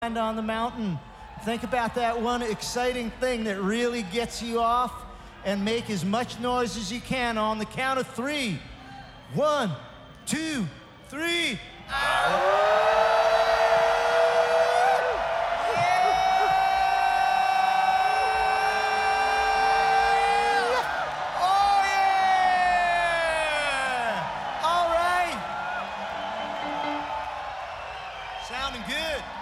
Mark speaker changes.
Speaker 1: On the mountain. Think about that one exciting thing that really gets you off, and make as much noise as you can on the count of 3. 1, 2, 3. Sounding good.